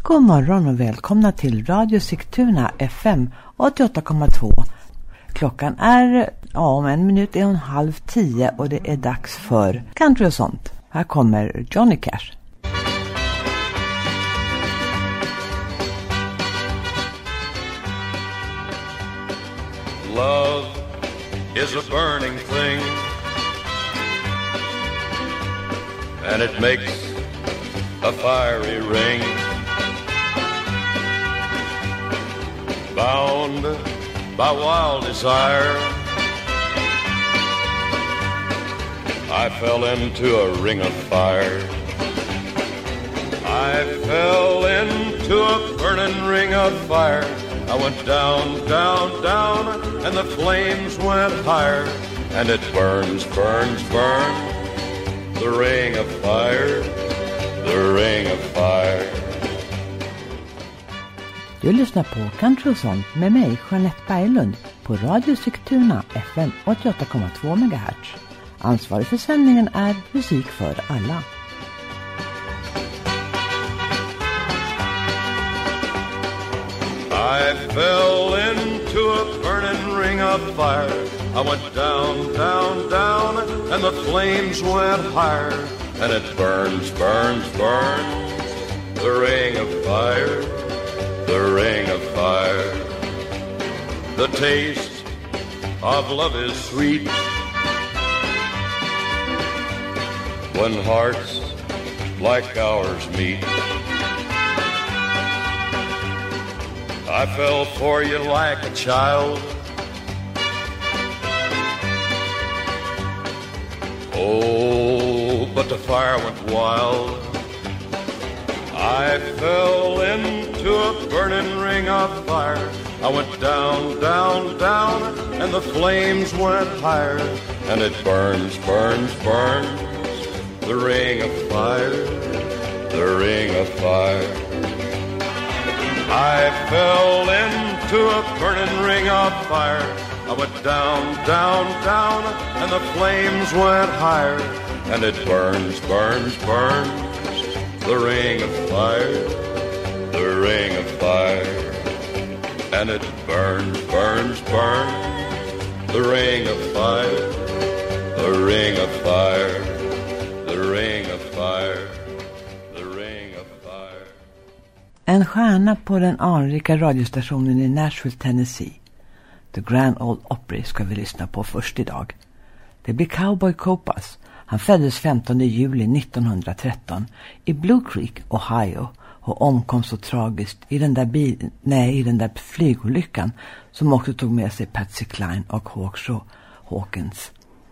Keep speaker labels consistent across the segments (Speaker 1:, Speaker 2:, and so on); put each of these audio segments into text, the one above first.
Speaker 1: God morgon och välkomna till Radio Sigtuna FM 88,2. Klockan är, om en minut är 9:30 och det är dags för country och sånt. Här kommer Johnny Cash.
Speaker 2: Love is a burning thing, and it makes a fiery ring. Bound by wild desire, I fell into a ring of fire. I fell into a burning ring of fire. I went down, down, down, and the flames went higher. And it burns, burns, burns, the ring of fire, the ring of fire.
Speaker 1: Du lyssnar på Country och sånt med mig, Jeanette Berglund, på Radio Sigtuna FM 88,2 MHz. Ansvarig för sändningen är Musik för alla.
Speaker 2: I fell into a burning ring of fire. I went down, down, down, and the flames went higher. And it burns, burns, burns, the ring of fire, the ring of fire. The taste of love is sweet when hearts like ours meet. I fell for you like a child. Oh, but the fire went wild. I fell into a burning ring of fire. I went down, down, down, and the flames went higher. And it burns, burns, burns, the ring of fire, the ring of fire. I fell into a burning ring of fire. I went down, down, down, and the flames went higher. And it burns, burns, burns, the ring of fire, the ring of fire. And it burns, burns, burns, the ring of fire, the ring of fire, the ring of fire, the ring of fire.
Speaker 1: En stjärna på den anrika radiostationen i Nashville, Tennessee. The Grand Ole Opry ska vi lyssna på först idag. Det blir Cowboy Copas. Han föddes 15 juli 1913 i Blue Creek, Ohio och omkom så tragiskt i den där flygolyckan som också tog med sig Patsy Cline och Hawkshaw Hawkins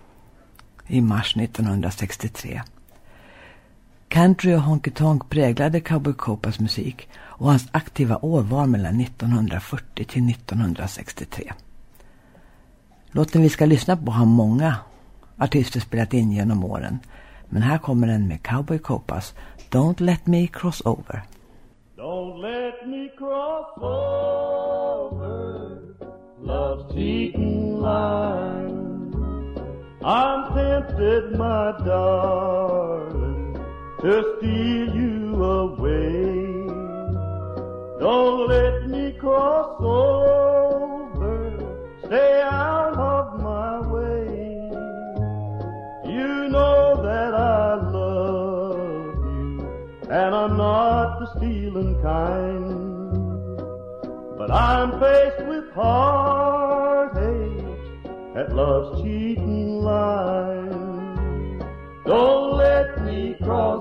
Speaker 1: i mars 1963. Country och honky tonk präglade Cowboy Copas musik och hans aktiva år var mellan 1940 till 1963. Låten vi ska lyssna på har många artister spelat in genom åren. Men här kommer den med Cowboy Copas, Don't Let Me Cross Over.
Speaker 3: Don't let me cross over love's cheating line. I'm tempted, my darling, to steal you away. Don't let me cross over, stay out of my way. You know that I love you, and I'm not the stealing kind. But I'm faced with heartaches at love's cheating line. Don't let me cross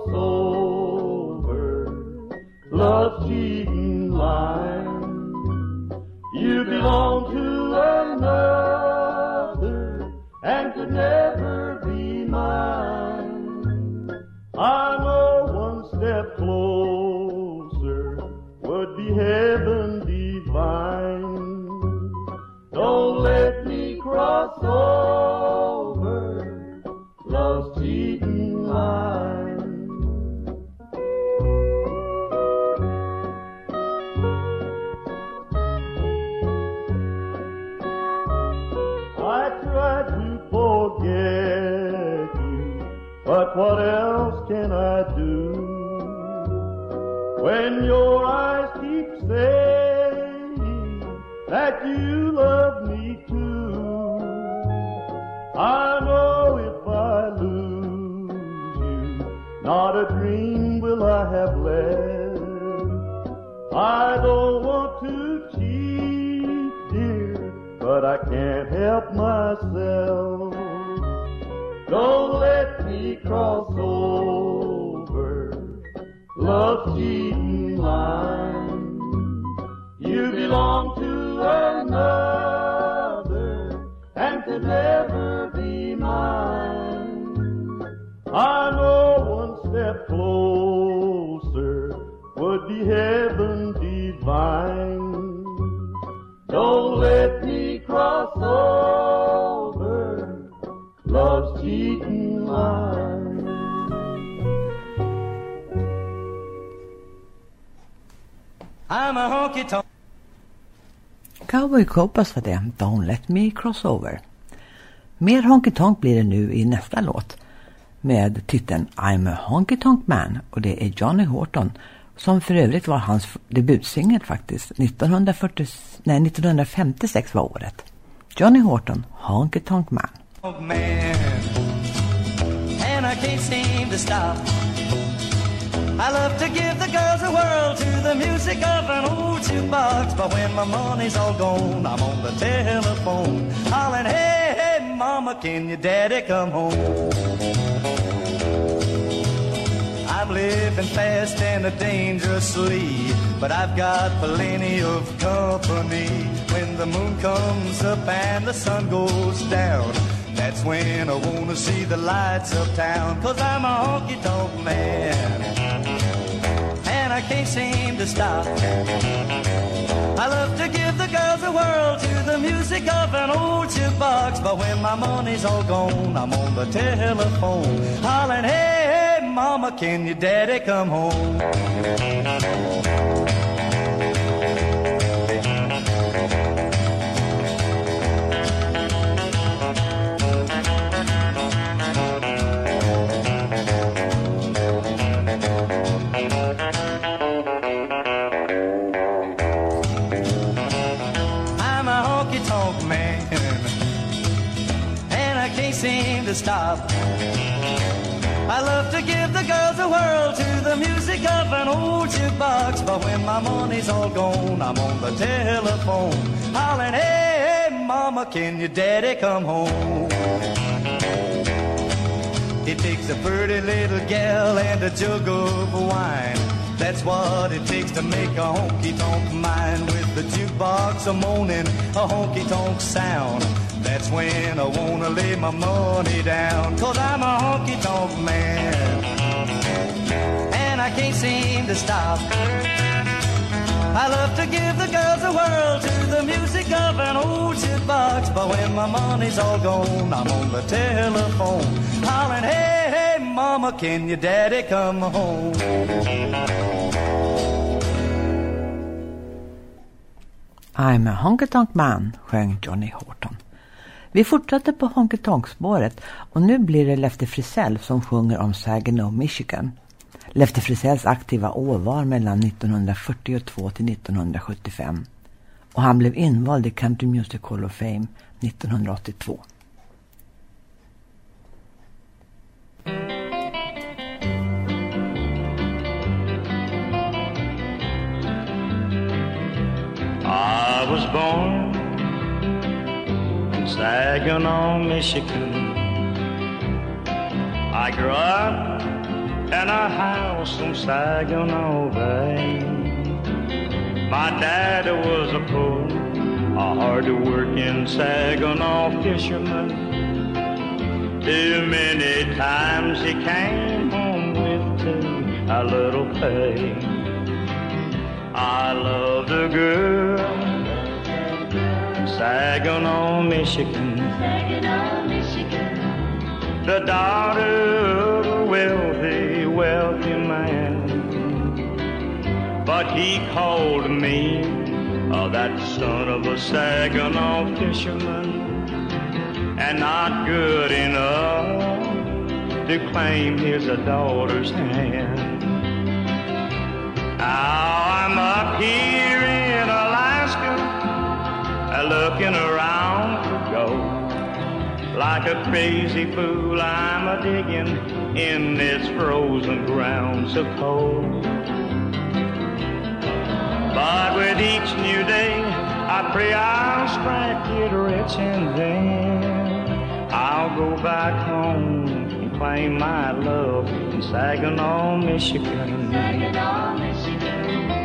Speaker 3: over love's cheating line. You belong to another and could never be mine. I know one step closer would be heaven divine. Don't let me cross over love's cheating line. I tried to forget you, but what else can I do when your eyes that you love me too. I know if I lose you, not a dream will I have left. I don't want to cheat, dear, but I can't help myself. Don't let me cross over love's cheating line. You belong to another and could never be mine. I know one step closer would be heaven divine. Don't let me cross over love's cheating line.
Speaker 4: I'm a honky-tonk.
Speaker 1: Cowboy Copas var det, Don't Let Me Cross Over. Mer honky-tonk blir det nu i nästa låt med titeln I'm a honky-tonk man, och det är Johnny Horton som för övrigt var hans debutsingel faktiskt. 1956 var året. Johnny Horton, Honky Tonk Man.
Speaker 4: Man, and I can't seem to stop. I love to give the girls a whirl to the music of an old jukebox, but when my money's all gone, I'm on the telephone, hollering, hey, hey, mama, can your daddy come home? I'm living fast and dangerously, but I've got plenty of company. When the moon comes up and the sun goes down, that's when I wanna see the lights of town. 'Cause I'm a honky-tonk man, and I can't seem to stop. I love to give the girls a whirl to the music of an old jukebox, but when my money's all gone, I'm on the telephone, hollering, hey, hey, mama, can your daddy come home? Seem to stop. I love to give the girls a whirl to the music of an old jukebox, but when my money's all gone, I'm on the telephone, hollering, hey, hey, mama, can your daddy come home? It takes a pretty little gal and a jug of wine. That's what it takes to make a honky-tonk mine. With the jukebox a moaning, a honky-tonk sound, that's when I wanna lay my money down. 'Cause I'm a honky-tonk man, and I can't seem to stop. I love to give the girls a whirl to the music of an old jukebox, but when my money's all gone, I'm on the telephone, hollering, hey, hey, mama, can your daddy come home?
Speaker 1: I'm a honky-tonk man, sjöng Johnny Horton. Vi fortsätter på honky-tonk-spåret och nu blir det Lefty Frizzell som sjunger om Saginaw, Michigan. Lefty Frizzells aktiva år var mellan 1942 till 1975 och han blev invald i Country Music Hall of Fame 1982.
Speaker 5: I was born in Saginaw, Michigan. I grew up in a house on Saginaw Bay. My daddy was a poor, a hard-working Saginaw fisherman. Too many times he came home with too a little pay. I loved a girl in Saginaw, Michigan.
Speaker 6: Saginaw, Michigan.
Speaker 5: The daughter of a wealthy, wealthy man. But he called me that son of a Saginaw fisherman, and not good enough to claim his daughter's hand. Now I'm up here in Alaska, looking around for gold. Like a crazy fool, I'm a-digging in this frozen ground so cold. But with each new day, I pray I'll strike it rich, and then I'll go back home and claim my love in Saginaw, Michigan.
Speaker 6: Saginaw, Michigan.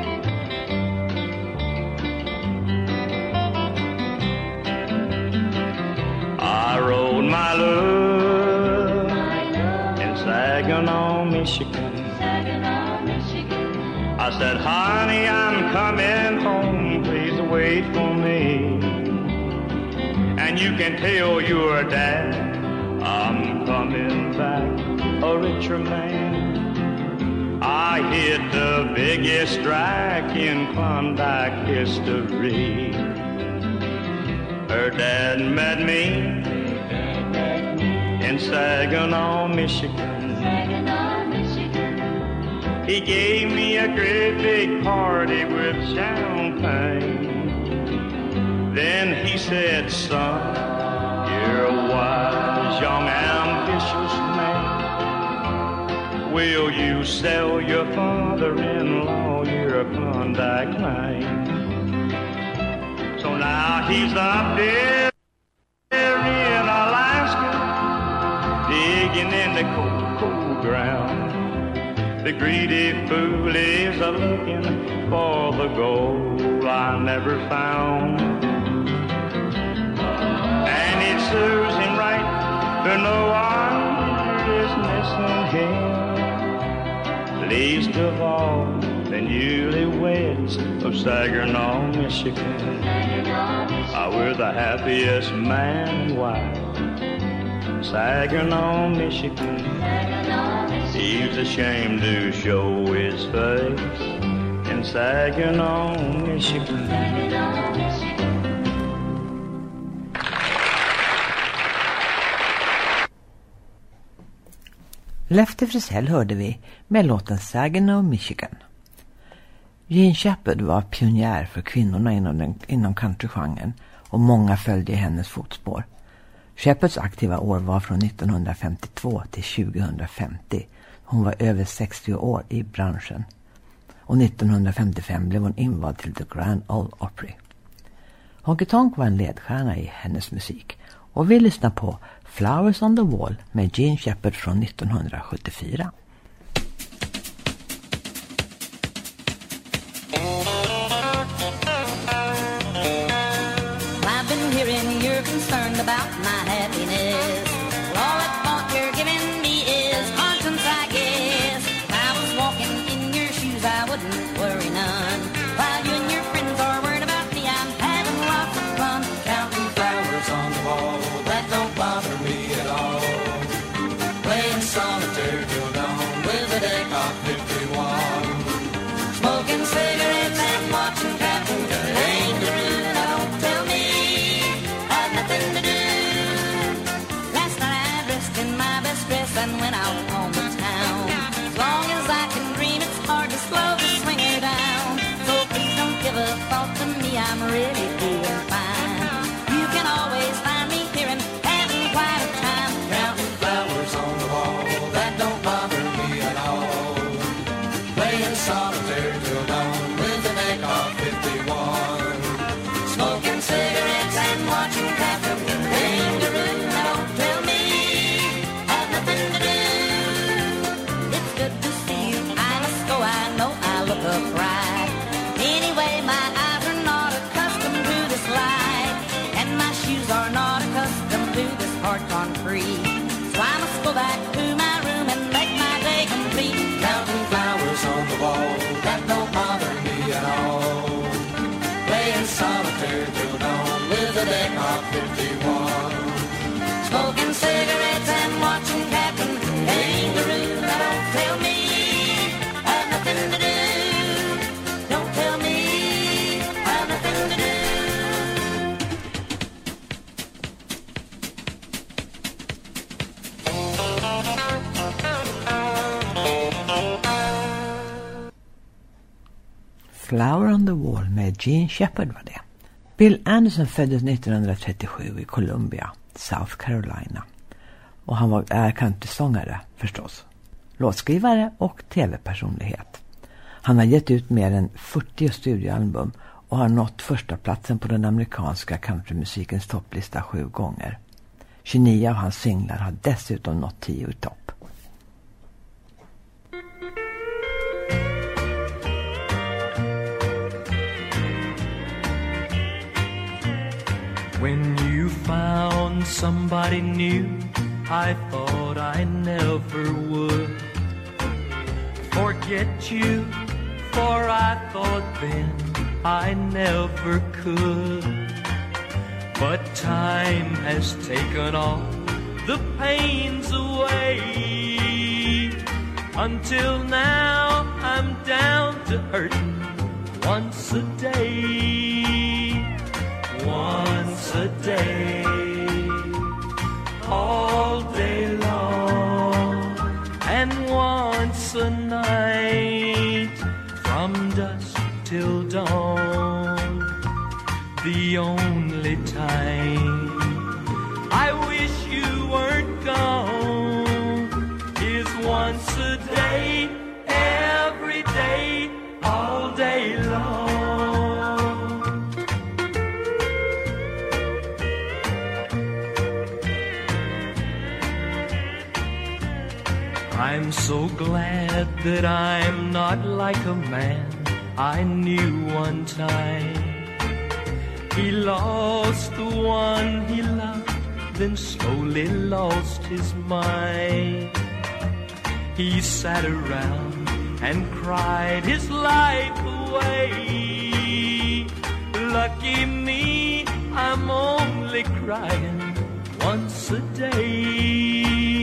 Speaker 5: I rode my love in Saginaw, Michigan.
Speaker 6: Saginaw, Michigan.
Speaker 5: I said, honey, I'm coming home, please wait for me. And you can tell your dad I'm coming back a richer man. I hit the biggest strike in Klondike history. Her dad met me in Saginaw, Michigan.
Speaker 6: Saginaw, Michigan.
Speaker 5: He gave me a great big party with champagne. Then he said, son, you're a wise, young, ambitious man. Will you sell your father-in-law your Klondike claim? So now he's up there in Alaska, digging in the cold, cold ground. The greedy fool is a-looking for the gold I never found. And it serves him right, for no one is missing him, least of all the newlyweds of Saginaw, Michigan. We're the happiest man and wife in Saginaw, Michigan. He's ashamed to show his face in Saginaw, Michigan.
Speaker 1: Lefty Frizzell hörde vi med låten Saginaw, Michigan. Jean Shepherd var pionjär för kvinnorna inom countrygenren och många följde i hennes fotspår. Shepherds aktiva år var från 1952 till 2050. Hon var över 60 år i branschen. Och 1955 blev hon invald till The Grand Ole Opry. Honky Tonk var en ledstjärna i hennes musik. Och vi lyssnar på Flowers on the Wall med Jean Shepherd från 1974.
Speaker 7: I've been hearing you're concerned about my happiness. Well, all that thought you're giving me is conscience, I guess. If I was walking in your shoes, I wouldn't worry none. While you and your friends are worried about me, I'm having lots of fun. Counting flowers on the wall, that don't bother me at all. Playing solitaire till dawn with a deck of 51. Smoking cigarettes and watching Captain Kangaroo. Now don't tell me I've nothing to do. Last night I dressed in my best dress and went out on the town. As long as I can dream, it's hard to slow the swinger down. So please don't give a thought to me, I'm really feeling fine. You can always find me here and having quite a time. Counting flowers on the wall, that don't bother me at all. Playing solitaire till dawn with a deck of 51. Smoking cigarettes and watching Captain Kangaroo. Now don't tell me I've nothing to do. It's good to see you, I must go, I know I look upright. Anyway, my eyes are not accustomed to this light, and my shoes are not accustomed to this hard concrete. So I must go back to my room and make my day complete. Counting flowers on the wall, that don't bother me at all. Playing solitaire till dawn with a deck of 51. Smoking cigarettes and watching Captain Kangaroo. Now don't tell me I've nothing to do. Don't tell me I've nothing to do.
Speaker 1: Flower on the Wall med Jean Shepherd var det. Bill Anderson föddes 1937 i Columbia, South Carolina. Och han är countrysångare förstås, låtskrivare och tv-personlighet. Han har gett ut mer än 40 studioalbum och har nått första platsen på den amerikanska countrymusikens topplista 7 gånger. 29 av hans singlar har dessutom nått 10 i topp.
Speaker 8: When you found somebody new, I thought I never would forget you, for I thought then I never could. But time has taken all the pains away. Until now I'm down to hurting once a day. Once a day, all day long, and once a night, from dusk till dawn. The only time I wish you weren't gone is once a day, every day, all day long. I'm so glad that I'm not like a man I knew one time. He lost the one he loved, then slowly lost his mind. He sat around and cried his life away. Lucky me, I'm only crying once a day.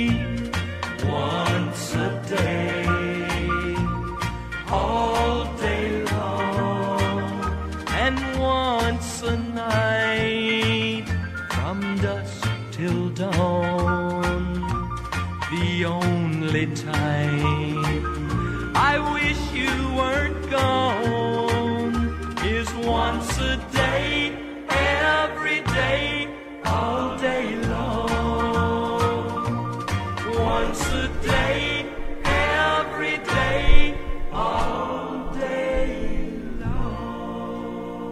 Speaker 8: Once a day, all day long, and once a night, from dusk till dawn. The only time I wish you weren't gone is once a day, every day, all day long. Once a day, every day, all day long.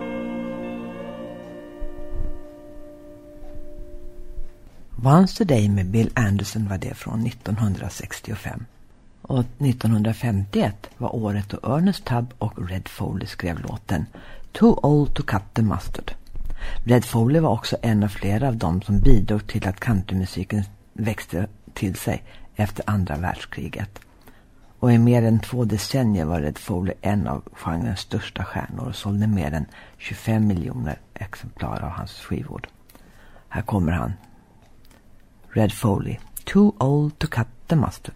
Speaker 1: Once a Day med Bill Anderson var det från 1965. Och 1951 var året då Ernest Tubb och Red Foley skrev låten Too Old to Cut the Mustard. Red Foley var också en av flera av dem som bidrog till att countrymusiken växte till sig efter andra världskriget. Och i mer än 2 decennier var Red Foley en av genrens största stjärnor och sålde mer än 25 miljoner exemplar av hans skivor. Här kommer han. Red Foley, Too Old to Cut the Mustard.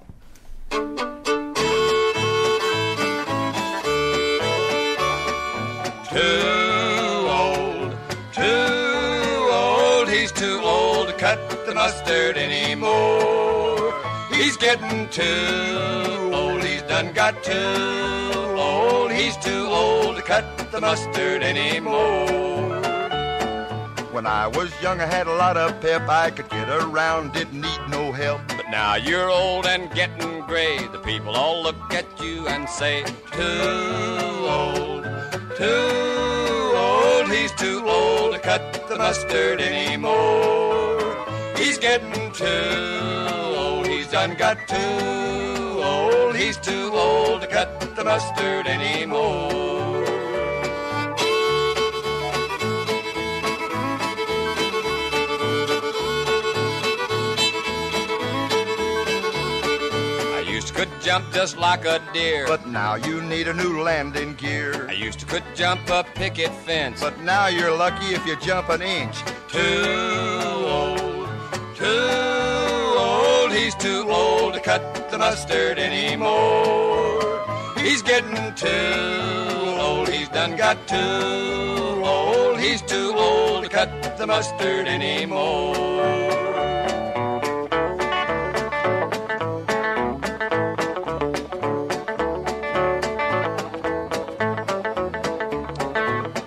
Speaker 2: He's too old to cut the mustard anymore. He's getting too old, he's done got too old. He's too old to cut the mustard anymore. When I was young I had a lot of pep, I could get around, didn't need no help. But now you're old and getting gray, the people all look at you and say, too old, too old. He's too old to cut the mustard anymore. He's getting too old, he's done got too old. He's too old to cut the mustard anymore. Could jump just like a deer, but now you need a new landing gear. I used to could jump a picket fence, but now you're lucky if you jump an inch. Too old, too old. He's too old to cut the mustard anymore. He's getting too old, he's done got too old. He's too old to cut the mustard anymore.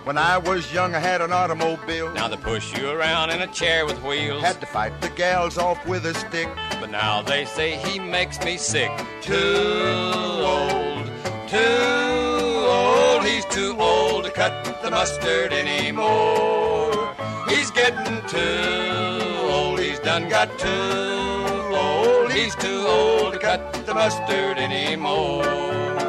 Speaker 9: When I was young, I had an automobile.
Speaker 10: Now they push you around in a chair with wheels.
Speaker 9: Had to fight the gals off with a stick.
Speaker 10: But now they say he makes me sick. Too old, too old. He's too old to cut the mustard anymore. He's getting too old. He's done got too old. He's too old to cut the mustard anymore.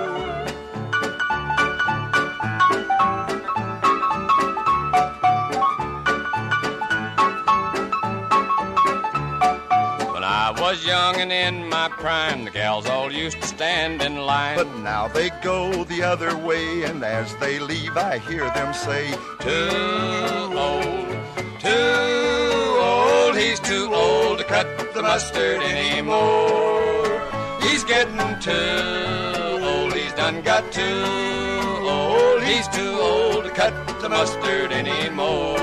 Speaker 10: Was young and in my prime, the gals all used to stand in line.
Speaker 9: But now they go the other way, and as they leave I hear them say,
Speaker 10: too old, he's too old to cut the mustard anymore. He's getting too old, he's done got too old. He's too old to cut the mustard anymore.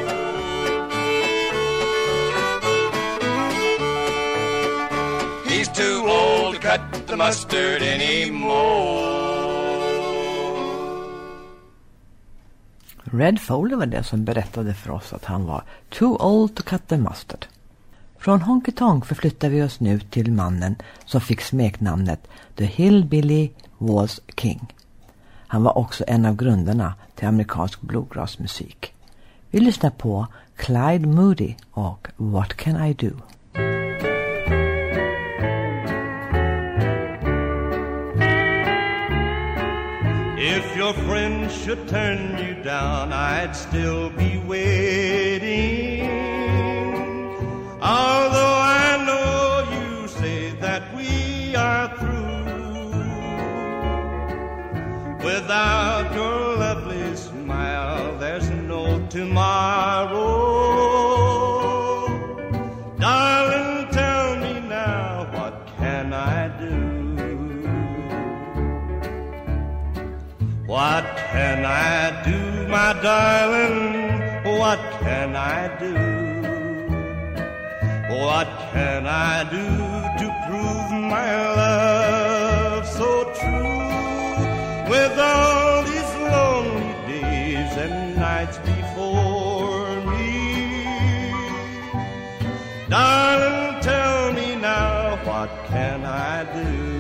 Speaker 10: He's too old to cut the mustard anymore.
Speaker 1: Red Foley var det som berättade för oss att han var too old to cut the mustard. Från Honky Tonk förflyttar vi oss nu till mannen som fick smeknamnet The Hillbilly Waltz King. Han var också en av grundarna till amerikansk bluegrassmusik. Vi lyssnar på Clyde Moody och What Can I Do?
Speaker 4: If your friends should turn you down, I'd still be waiting. Although I know you say that we are through, without your lovely smile, there's no tomorrow. Darling, tell me now, what can I do? What can I do, my darling? What can I do? What can I do to prove my love so true? With all these lonely days and nights before me, darling, tell me now, what can I do?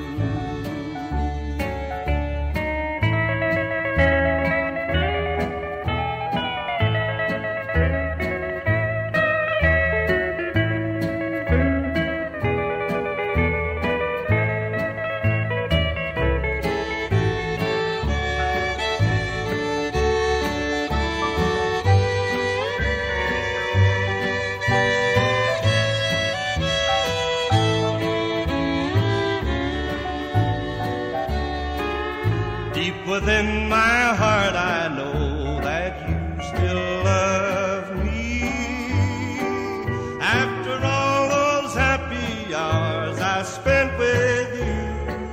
Speaker 4: Within my heart I know that you still love me. After all those happy hours I spent with you,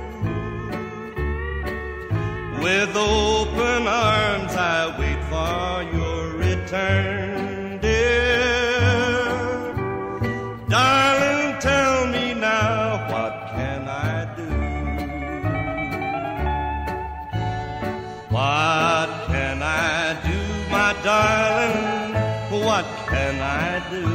Speaker 4: with open arms I wait for your return, dear. Darling, tell me now, what can I do? What can I do, my darling? What can I do?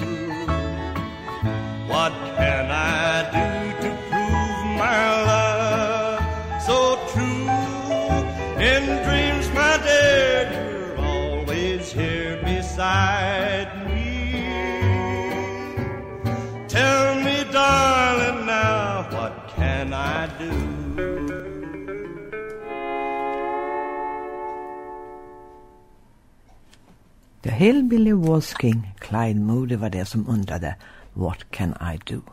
Speaker 4: What can I do to prove my love so true? In dreams, my dear, you're always here beside me. Tell me, darling, now, what can I do?
Speaker 1: The Hillbilly Waltz King, Clyde Moody, var det som undrade What can I do?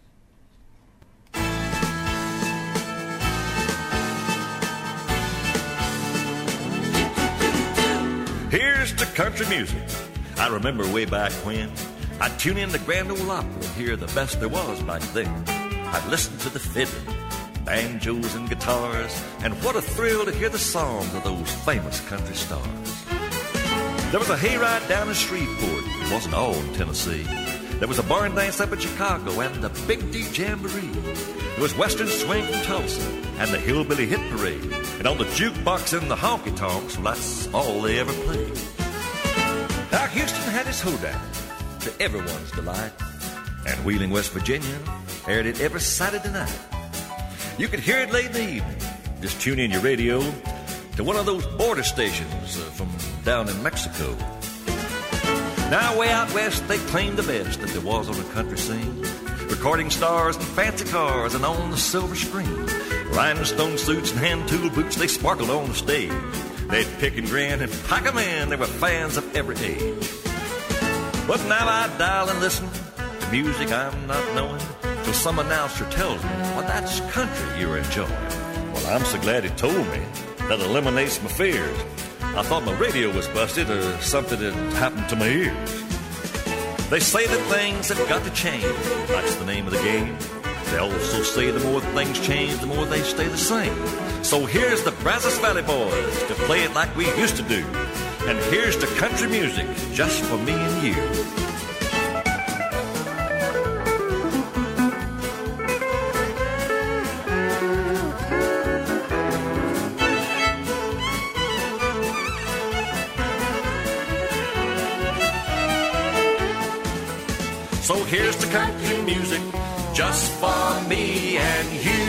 Speaker 11: Here's to country music. I remember way back when I'd tune in to Grand Ole Opry and hear the best there was back then. I'd listen to the fiddle, banjos and guitars, and what a thrill to hear the songs of those famous country stars. There was a hayride down in Shreveport. It wasn't all in Tennessee. There was a barn dance up in Chicago and the Big D Jamboree. It was Western Swing from Tulsa and the Hillbilly Hit Parade. And on the jukebox and the honky-tonks, well, that's all they ever played. Now, Houston had his hoedown to everyone's delight. And Wheeling, West Virginia aired it every Saturday night. You could hear it late in the evening. Just tune in your radio to one of those border stations from down in Mexico. Now, way out west, they claimed the best that there was on the country scene. Recording stars and fancy cars and on the silver screen. Rhinestone suits and hand tool boots, they sparkled on the stage. They'd pick and grin and pack 'em in. They were fans of every age. But now I dial and listen to music I'm not knowing till some announcer tells me, well, that's country you're enjoying. Well, I'm so glad he told me. That eliminates my fears. I thought my radio was busted or something had happened to my ears. They say that things have got to change. That's the name of the game. They also say the more things change, the more they stay the same. So here's the Brazos Valley Boys to play it like we used to do. And here's the country music just for me and you. So here's the country music just for me and you.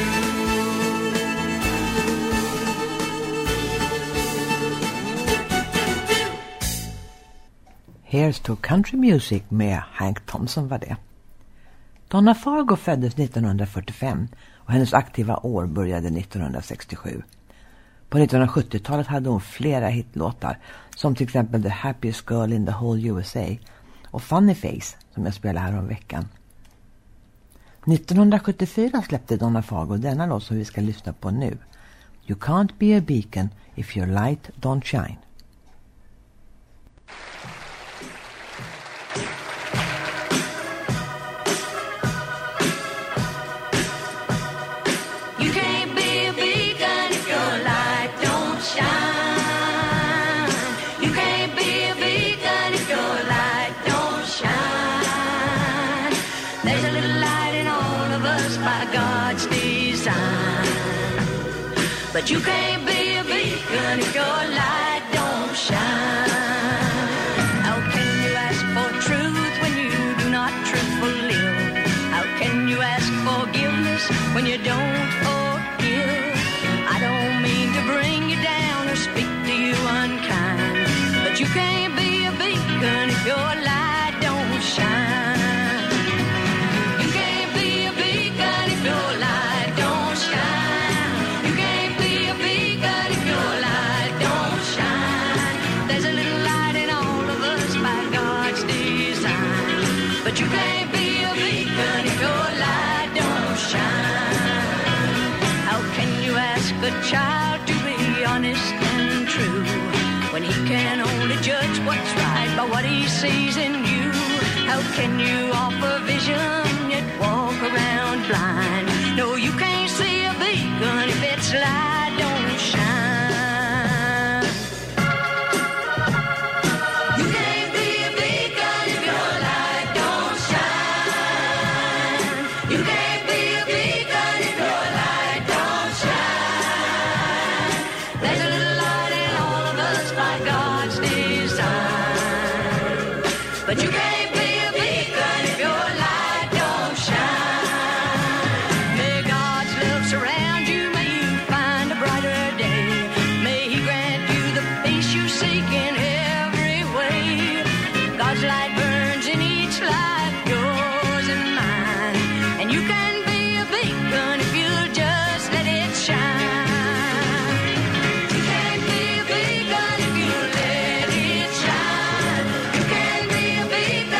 Speaker 1: Here's to country music med Hank Thompson var det. Donna Fargo föddes 1945 och hennes aktiva år började 1967. På 1970-talet hade hon flera hitlåtar som till exempel The Happiest Girl in the Whole USA och Funny Face som jag spelar här om veckan. 1974 släppte Donna Fargo denna låt som vi ska lyssna på nu. You can't be a beacon if your light don't shine.
Speaker 7: You can't be a beacon if your light don't shine. You can't be a beacon if your light don't shine. There's a little light in all of us by God's design. But you can't be a beacon if your light don't shine. How can you ask for truth when you do not truthfully live? How can you ask forgiveness when you don't forgive? I don't mean to bring you down or speak to you unkind, but you can't be a beacon if your light don't shine. You can't be a beacon if your light don't shine. You can't be a beacon if your light don't shine. There's a little light in all of us by God's design, but you can't be a beacon if your light don't shine. How can you ask a child to be honest and true when he can only judge what's right by what he sees in you? How can you offer vision yet walk around blind? No, you can't see a beacon if its light don't shine. You can't be a beacon if your light don't shine. You can't be a beacon if your light don't shine. There's a little light in all of us by God's design, but you can't be a beacon if your light don't shine. May God's love surround you, may you find a brighter day. May He grant you the peace you seek in every way. God's light burns in each life, yours and mine, and you can be a beacon if you'll just let it shine. You can't be a beacon if you let it shine. You can't be a beacon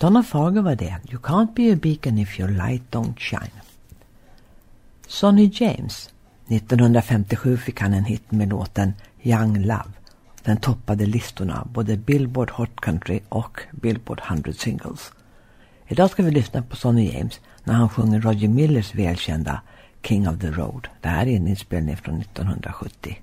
Speaker 1: Donna Fargo var det. You can't be a beacon if your light don't shine. Sonny James. 1957 fick han en hit med låten Young Love. Den toppade listorna, både Billboard Hot Country och Billboard 100 Singles. Idag ska vi lyssna på Sonny James när han sjunger Roger Millers välkända King of the Road. Det här är en inspelning från 1970.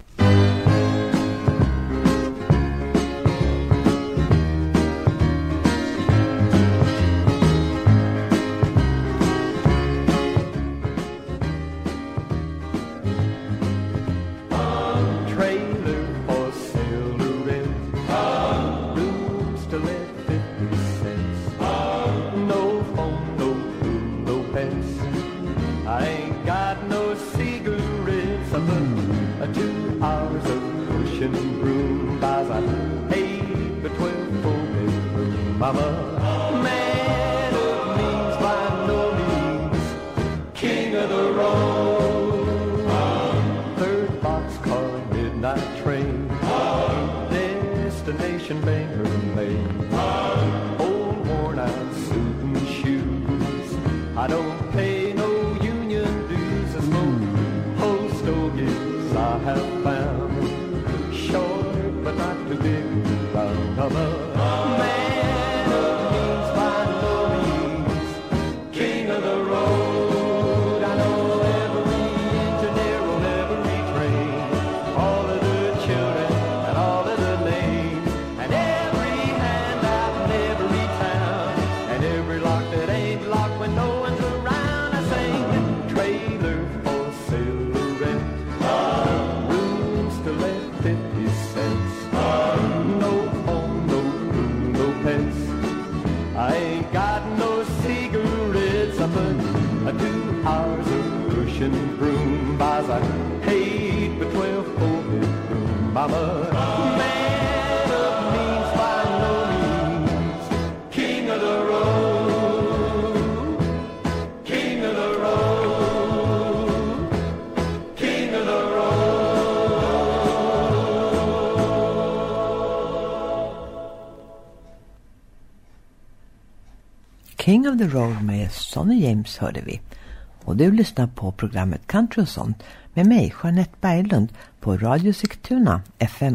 Speaker 1: King of the Road med Sonny James hörde vi. Och du lyssnar på programmet Country och sånt med mig, Jeanette Berglund, på Radio Sigtuna FM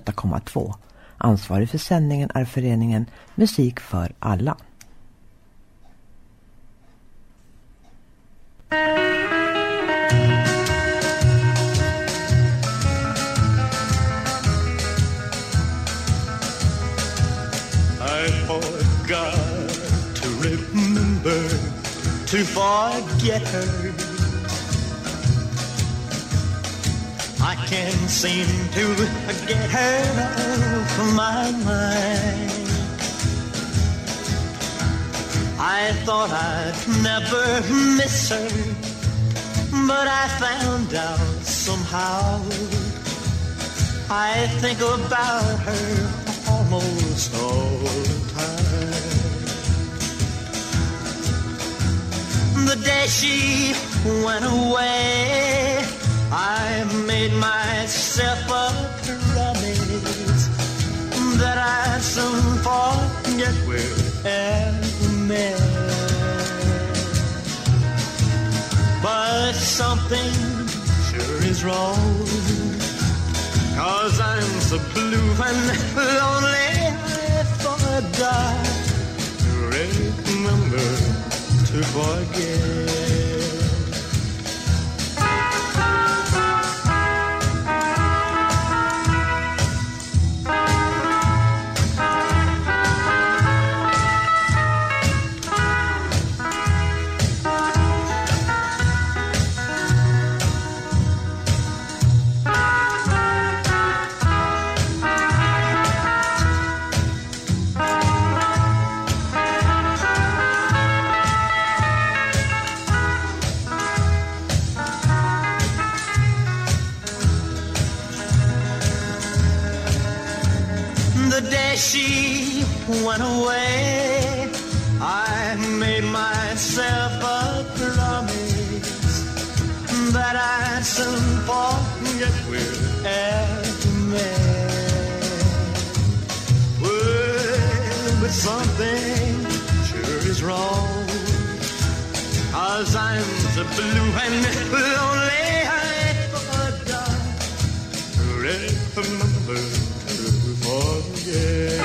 Speaker 1: 88,2. Ansvarig för sändningen är föreningen Musik för alla.
Speaker 12: I forgot to forget her. I can't seem to get her off my mind. I thought I'd never miss her, but I found out somehow. I think about her almost all the time. The day she went away, I made myself a promise that I'd soon forget we're ever met. But something sure is wrong, 'cause I'm so blue and lonely I forgot to remember to forget. She went away, I made myself a promise that I'd soon forget we're ever met. Well, but something is wrong, 'cause I'm so blue and lonely I remember to forget.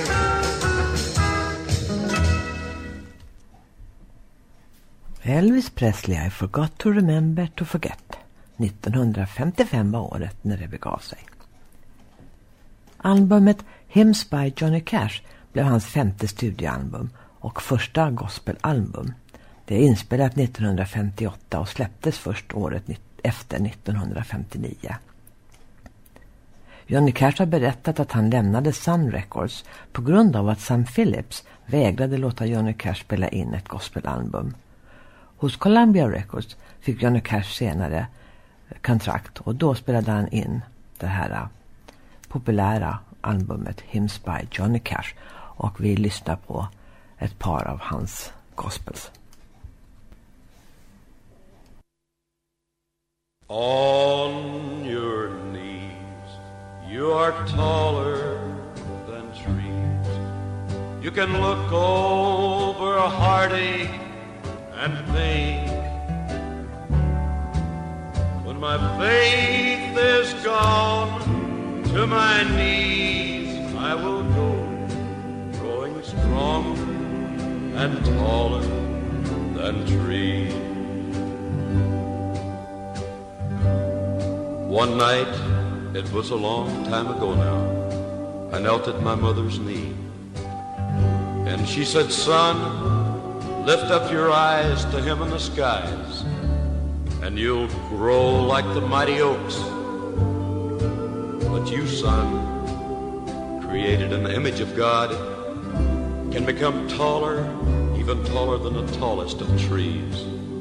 Speaker 1: Elvis Presley, I forgot to remember to forget. 1955 var året när det begav sig. Albumet Hymns by Johnny Cash blev hans 5:e studioalbum och första gospelalbum. Det är inspelat 1958 och släpptes först året efter 1959. Johnny Cash har berättat att han lämnade Sun Records på grund av att Sam Phillips vägrade låta Johnny Cash spela in ett gospelalbum. Hos Columbia Records fick Johnny Cash senare kontrakt och då spelade han in det här populära albumet Hymns by Johnny Cash, och vi lyssnar på ett par av hans gospels.
Speaker 2: On your knees, you are taller than trees. You can look over a heartache and think, when my faith is gone, to my knees I will go, growing strong and taller than trees. One night, it was a long time ago now, I knelt at my mother's knee, and she said, "Son, lift up your eyes to him in the skies, and you'll grow like the mighty oaks. But you, son, created in the image of God, can become taller, even taller than the tallest of trees."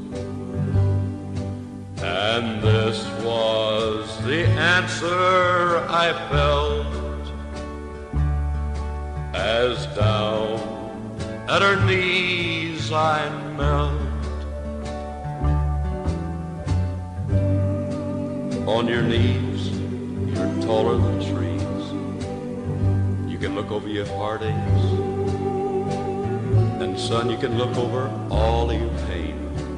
Speaker 2: And this was the answer I felt as down at her knees I knelt. On your knees, you're taller than trees. You can look over your heartaches, and son, you can look over all of your pain.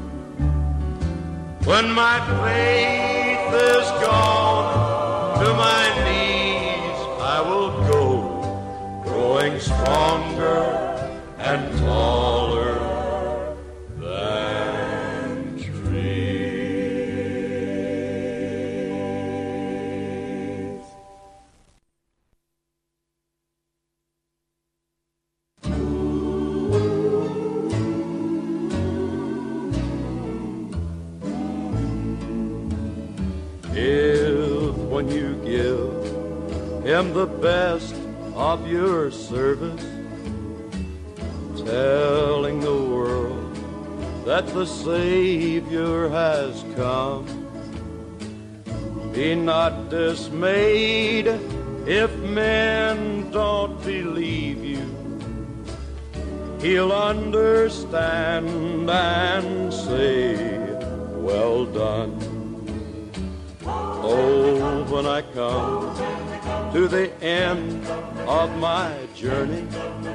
Speaker 2: When my faith is gone, to my knees I will go, growing stronger and taller than trees. If when you give him the best of your service, telling the world that the Savior has come, be not dismayed if men don't believe you. He'll understand and say, "Well done." Oh, when I come to the end of my journey,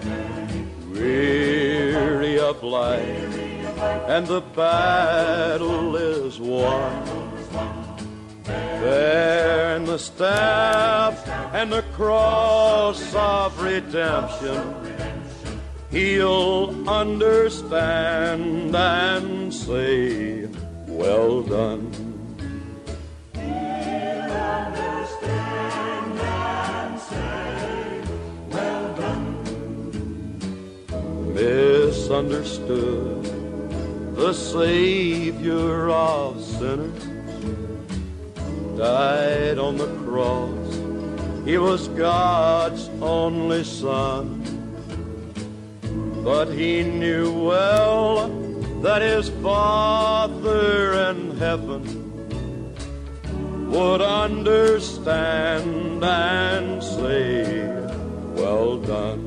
Speaker 2: weary of life, and the battle is won, there in the staff and the cross of redemption, he'll understand and say, "Well done." Misunderstood, the Savior of sinners died on the cross. He was God's only Son, but he knew well that his Father in heaven would understand and say, "Well done."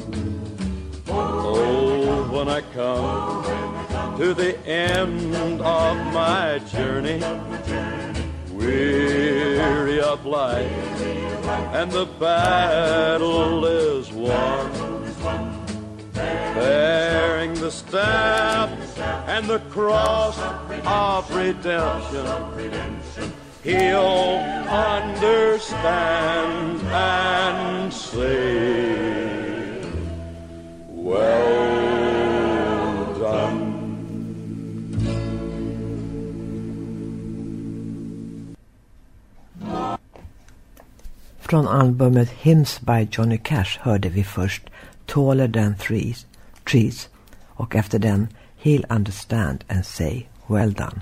Speaker 2: Oh, when I come to the end of my journey, weary of life, and the battle is won, bearing the staff and the cross of redemption. He'll understand and say, well done.
Speaker 1: Från albumet Hymns by Johnny Cash hörde vi först Taller Than Trees och efter den He'll Understand and Say Well Done.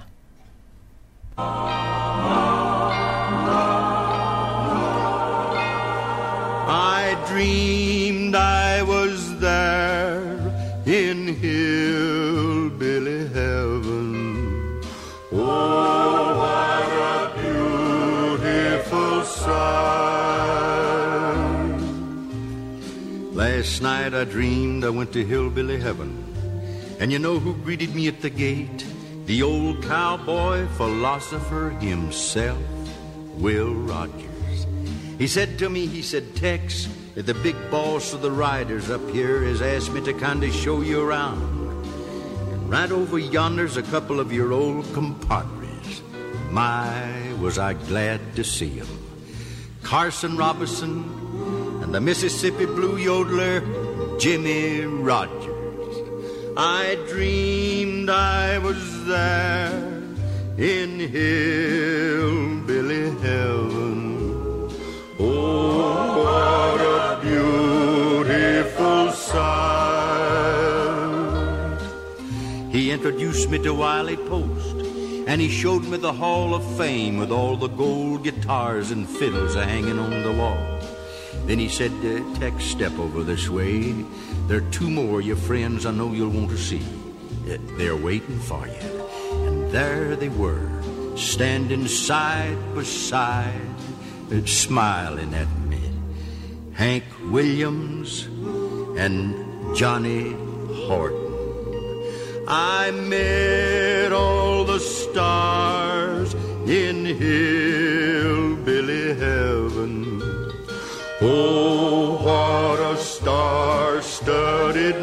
Speaker 13: I dreamed I was there in hillbilly heaven. Oh, what a beautiful sight. Last night I dreamed I went to hillbilly heaven. And you know who greeted me at the gate? The old cowboy philosopher himself, Will Rogers. He said to me, he said, Tex, the big boss of the riders up here has asked me to kind of show you around. And right over yonder's a couple of your old compadres. My, was I glad to see them. Carson Robinson and the Mississippi Blue yodeler, Jimmy Rogers. I dreamed I was there in hillbilly heaven. Oh, what a beautiful sight. He introduced me to Wiley Post, and he showed me the Hall of Fame with all the gold guitars and fiddles hanging on the wall. Then he said, Tex, step over this way. There are two more of your friends I know you'll want to see. They're waiting for you. And there they were, standing side by side, smiling at me. Hank Williams and Johnny Horton. I met all the stars in hillbilly heaven. Oh, what a star-studded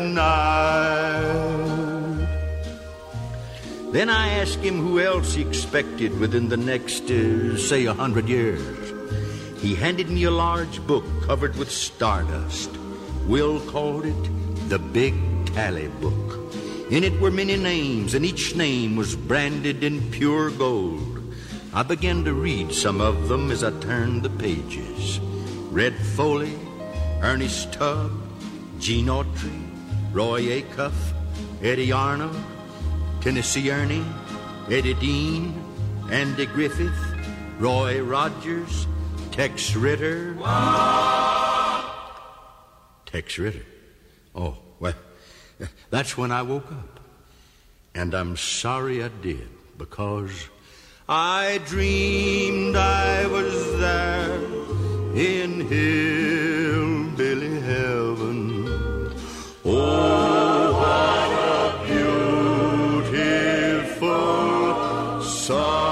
Speaker 13: night. Then I asked him who else he expected within the next, say, 100 years. He handed me a large book covered with stardust. Will called it the Big Tally Book. In it were many names, and each name was branded in pure gold. I began to read some of them as I turned the pages. Red Foley, Ernest Tubb, Gene Autry, Roy Acuff, Eddie Arnold, Tennessee Ernie, Eddie Dean, Andy Griffith, Roy Rogers, Tex Ritter. What? Tex Ritter. Oh, well, that's when I woke up. And I'm sorry I did, because I dreamed I was there in hillbilly heaven. Oh, what a beautiful sight.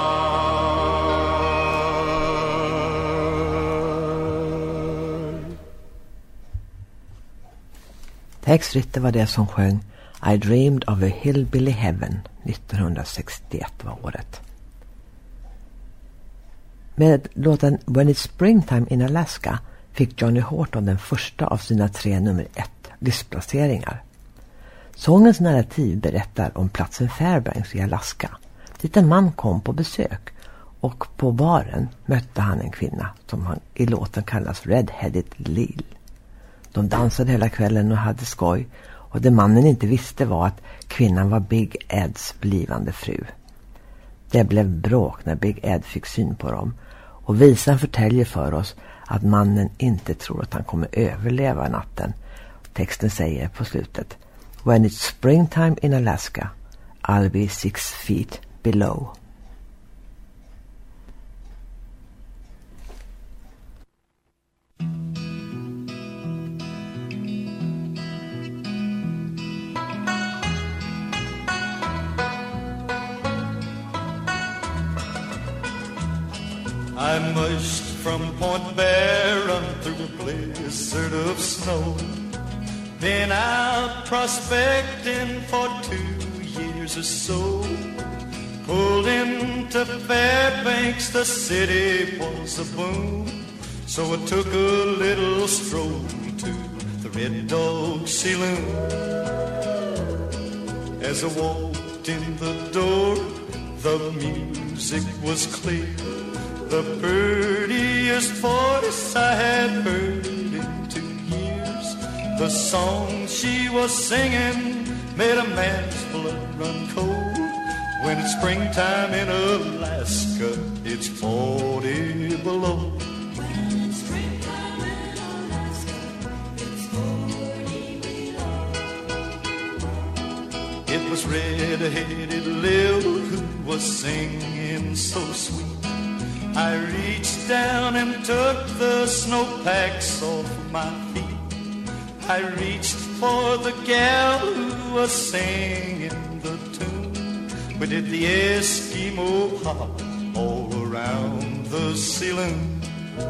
Speaker 1: Tex Ritter var det som sjöng I Dreamed of a Hillbilly Heaven 1961 var året. Med låten When It's Springtime in Alaska fick Johnny Horton den första av sina 3 nummer 1 listplaceringar. Sångens narrativ berättar om platsen Fairbanks i Alaska, dit en man kom på besök, och på baren mötte han en kvinna som han i låten kallas Red-Headed Lil. De dansade hela kvällen och hade skoj, och det mannen inte visste var att kvinnan var Big Eds blivande fru. Det blev bråk när Big Ed fick syn på dem, och visan förtäljer för oss att mannen inte tror att han kommer överleva natten. Texten säger på slutet: When it's springtime in Alaska, I'll be 6 feet below.
Speaker 12: I mushed from Point Barron through a blizzard of snow,
Speaker 4: Been out prospecting for 2 years or so. Pulled into Fairbanks, the city was a boom. So I took a little stroll to the Red Dog Saloon. As I walked in the door, the music was clear. The prettiest voice I had heard in 2 years. The song she was singing made a man's blood run cold. When it's springtime in Alaska, it's 40 below. When it's springtime in Alaska, it's 40 below. It was red-headed Lil who was singing so sweet. I reached down and took the snowpacks off my feet. I reached for the gal who was singing the tune. We did the Eskimo hop all around the saloon.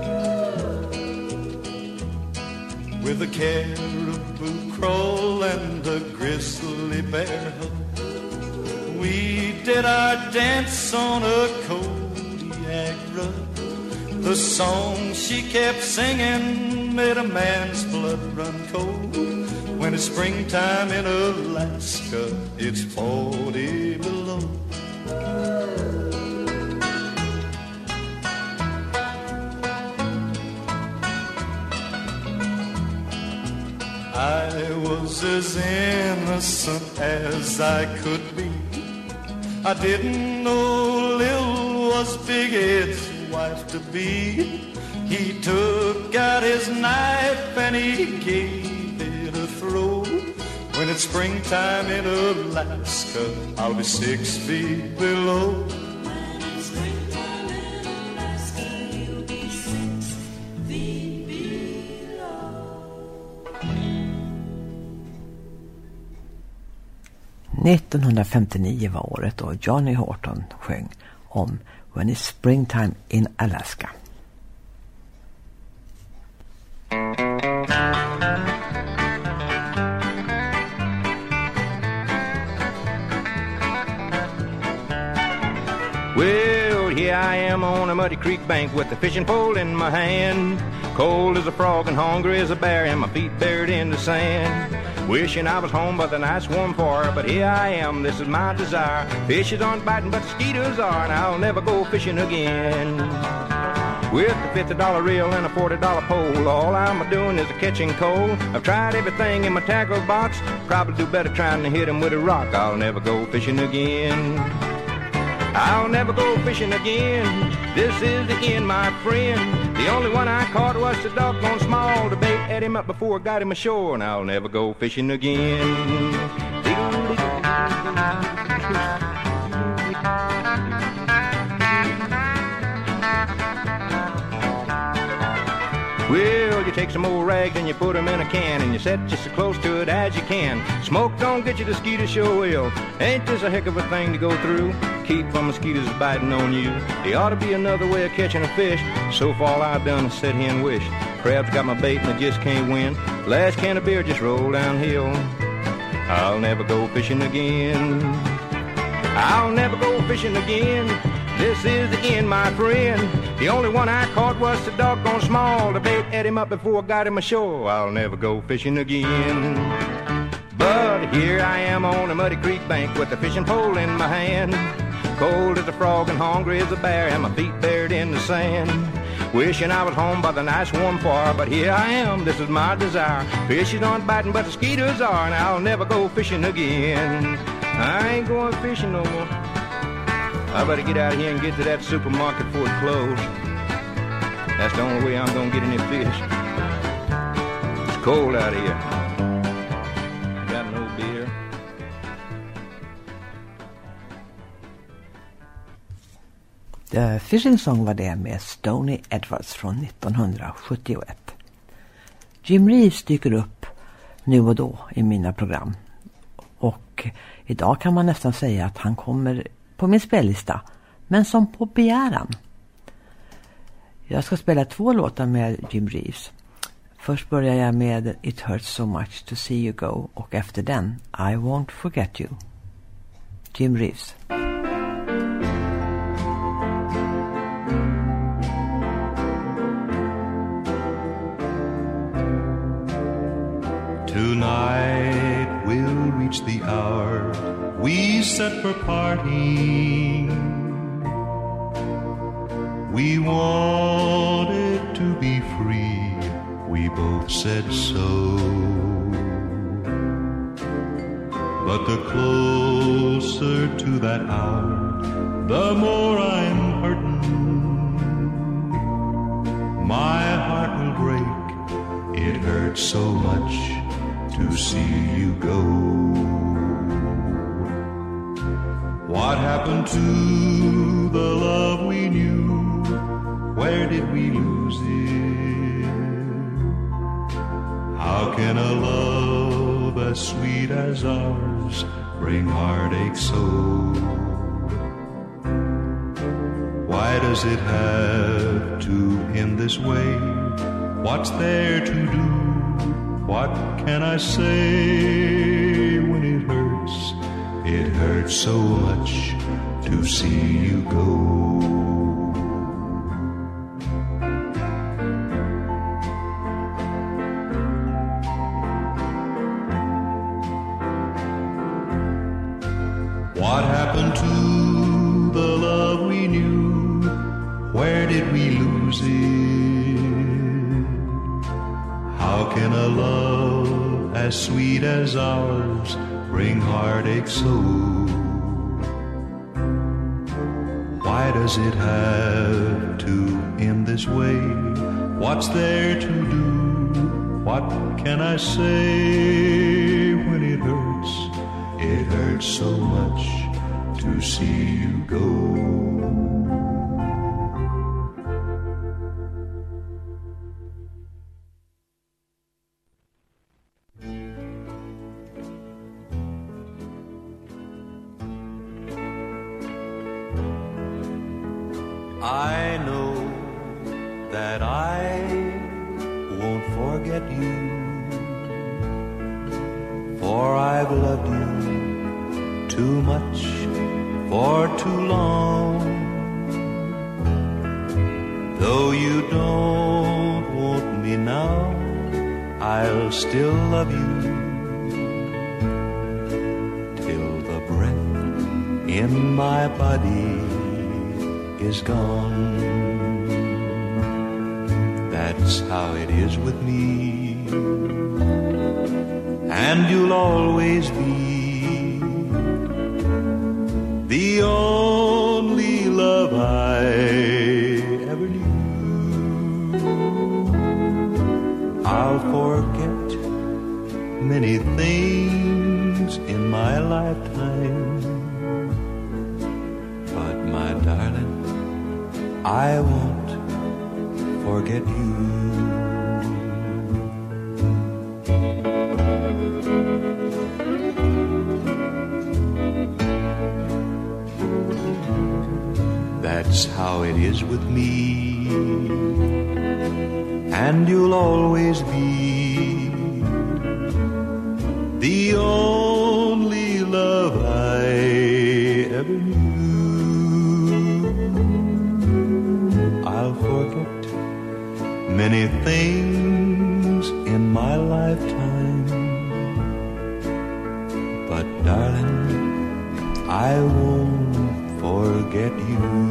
Speaker 4: With a caribou crawl and a grizzly bear hug, we did our dance on a Kodiak rug. The song she kept singing made a man's blood run cold. When it's springtime in Alaska, it's 40 below. I was as innocent as I could be. I didn't know Lil was Big Ed's wife-to-be. He took out his knife and he gave it a throw. When it's springtime in Alaska, I'll be 6 feet below. When it's springtime in Alaska, you'll be 6 feet below.
Speaker 1: 1959 var året då Johnny Horton sjöng om When it's Springtime in Alaska.
Speaker 14: Well, here I am on a muddy creek bank with a fishing pole in my hand. Cold as a frog and hungry as a bear and my feet buried in the sand. Wishing I was home by the nice warm fire, but here I am, this is my desire. Fishes aren't biting, but mosquitoes are, and I'll never go fishing again. With a $50 reel and a $40 pole, all I'm doing is a catching cold. I've tried everything in my tackle box, probably do better trying to hit him with a rock. I'll never go fishing again. I'll never go fishing again. This is the end, my friend. The only one I caught was the doggone small. The bait ate him up before I got him ashore, and I'll never go fishing again. Well, you take some old rags and you put them in a can and you set just as close to it as you can. Smoke don't get you, the mosquitoes sure will. Ain't this a heck of a thing to go through? Keep from mosquitoes biting on you. There ought to be another way of catching a fish. So far all I've done is sit here and wish. Crabs got my bait and I just can't win. Last can of beer just rolled downhill. I'll never go fishing again. I'll never go fishing again. This is the end, my friend. The only one I caught was the doggone small. The bait ate him up before I got him ashore. I'll never go fishing again. But here I am on a muddy creek bank with a fishing pole in my hand. Cold as a frog and hungry as a bear and my feet buried in the sand. Wishing I was home by the nice warm fire, but here I am, this is my desire. Fishes aren't biting, but mosquitoes are, and I'll never go fishing again. I ain't going fishing no more. I better get out of here and get to that supermarket before it closed. That's the only way I'm gonna get any fish. It's cold out here. Got no beer.
Speaker 1: The Fishing Song var det med Stoney Edwards från 1971. Jim Reeves dyker upp nu och då i mina program. Och idag kan man nästan säga att han kommer på min spellista, men som på begäran. Jag ska spela 2 låtar med Jim Reeves. Först börjar jag med It Hurts So Much To See You Go och efter den I Won't Forget You. Jim Reeves.
Speaker 15: Tonight we'll reach the hour we set for parting. We wanted to be free, we both said so. But the closer to that hour, the more I'm hurting. My heart will break, it hurts so much to see you go. What happened to the love we knew? Where did we lose it? How can a love as sweet as ours bring heartache so? Why does it have to end this way? What's there to do? What can I say when it hurts? It hurts so much to see you go. What happened to the love we knew? Where did we lose it? How can a love as sweet as ours bring heartache so? Why does it have to end this way? What's there to do? What can I say when it hurts? It hurts so much to see you go.
Speaker 4: I know that I won't forget you, for I've loved you too much for too long. Though you don't want me now, I'll still love you till the breath in my body is gone. That's how it is with me, and you'll always be the only love I ever knew. I'll forget many things in my lifetime, but my darling, I won't forget you. That's how it is with me, and you'll always be the only love I ever knew. I'll forget many things in my lifetime, but darling, I won't forget you.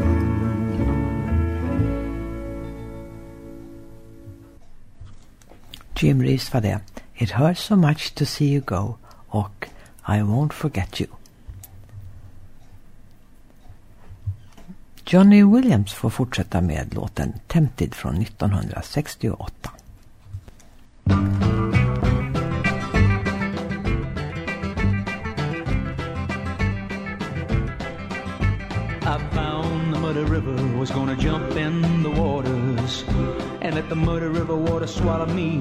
Speaker 1: Jim Reeves var det. It hurts so much to see you go och I won't forget you. Johnny Williams får fortsätta med låten Tempted från 1968.
Speaker 8: I found the muddy river, was gonna jump in the waters and let the muddy river water swallow me.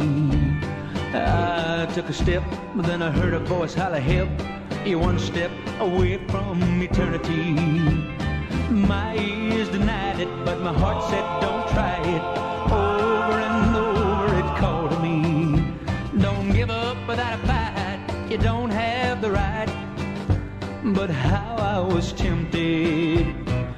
Speaker 8: I took a step, but then I heard a voice holler, help, you're one step away from eternity. My ears denied it, but my heart said don't try it. Over and over it called don't have the right, but how I was tempted.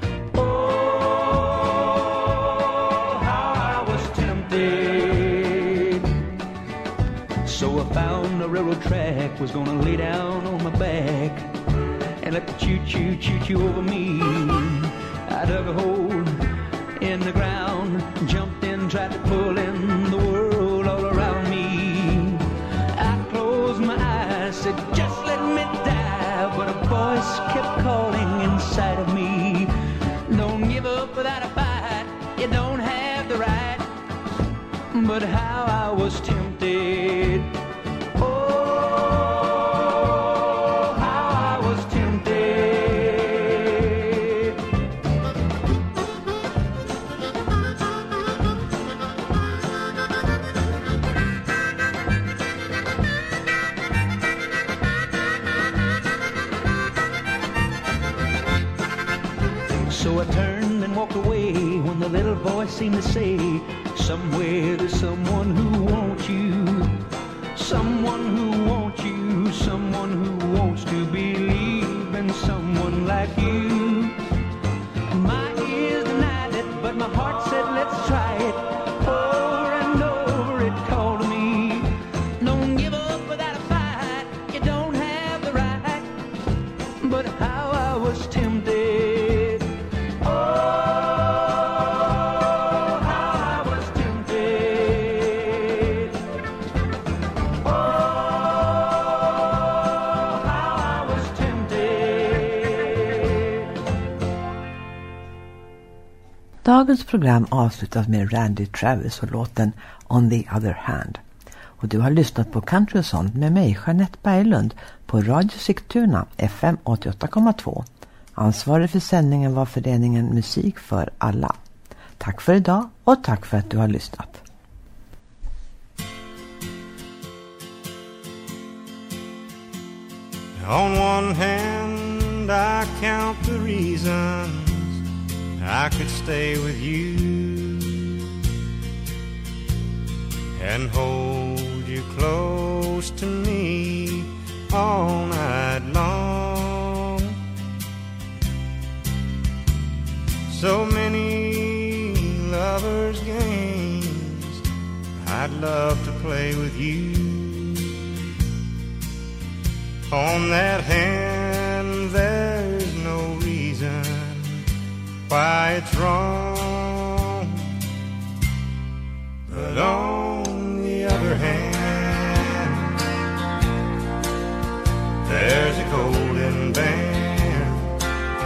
Speaker 8: Oh, how I was tempted. So I found a railroad track, was gonna lay down on my back and let the choo-choo choo-choo over me. I dug a hole in the ground, jumped in, tried to pull in the world all around me. I closed my eyes, said just let me die, but a voice kept calling inside of me. Don't give up without a fight, you don't have the right, but how I was tempted. So I turned and walked away when the little voice seemed to say, somewhere there's someone who wants you, someone who wants you, someone who wants to believe in someone like you. My ears denied it, but my heart said let's try it. Over and over it called to me. Don't give up without a fight, you don't have the right, but how I was tempted.
Speaker 1: Dagens program avslutas med Randy Travis och låten On the Other Hand. Och du har lyssnat på Country och sånt med mig, Jeanette Berglund, på Radio Sigtuna FM 88,2. Ansvarig för sändningen var föreningen Musik för alla. Tack för idag och tack för att du har lyssnat.
Speaker 16: On one hand, I count the reasons I could stay with you and hold you close to me all night long. So many lovers' games I'd love to play with you. On that hand, there's no reason why it's wrong, but on the other hand, there's a golden band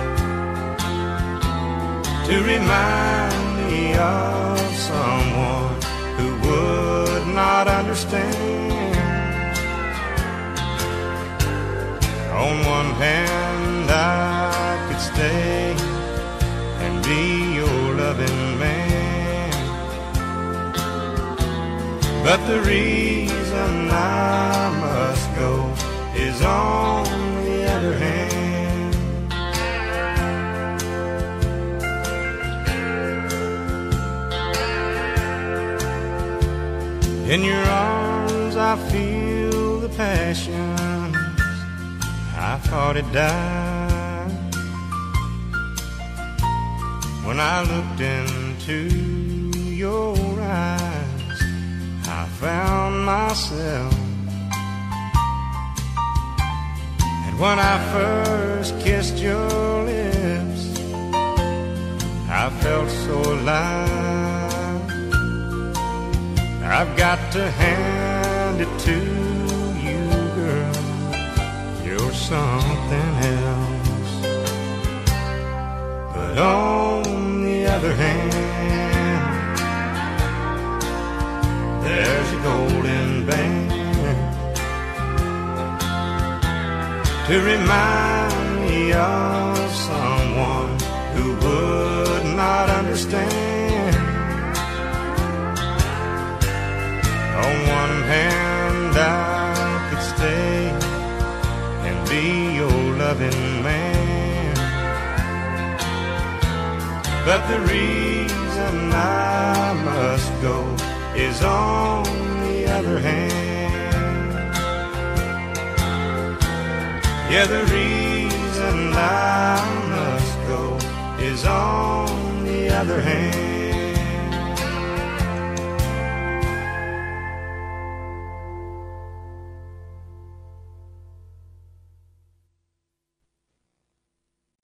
Speaker 16: to remind me of someone who would not understand. On one hand, I could stay and be your loving man, but the reason I must go is on the other hand. In your arms I feel the passion I thought it died when I looked into your eyes. I found myself, and when I first kissed your lips, I felt so alive. I've got to hand it to you, girl, you're something else. But on the other hand, there's a golden band to remind me of someone who would not understand. On one hand, I could stay and be your loving man, but the reason I must go is on the other hand. Yeah, the reason I must go is on the other hand.